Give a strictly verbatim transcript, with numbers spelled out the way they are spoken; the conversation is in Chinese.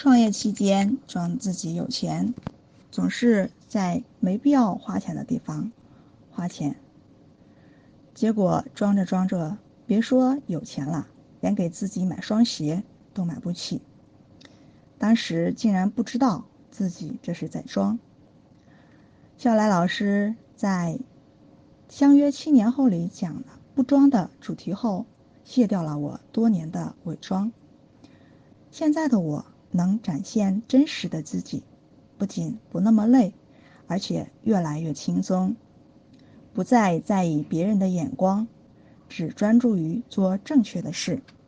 创业期间装自己有钱，总是在没必要花钱的地方花钱，结果装着装着，别说有钱了，连给自己买双鞋都买不起。当时竟然不知道自己这是在装。笑来老师在相约七年后里讲了不装的主题后，卸掉了我多年的伪装。现在的我能展现真实的自己，不仅不那么累，而且越来越轻松，不再在意别人的眼光，只专注于做正确的事。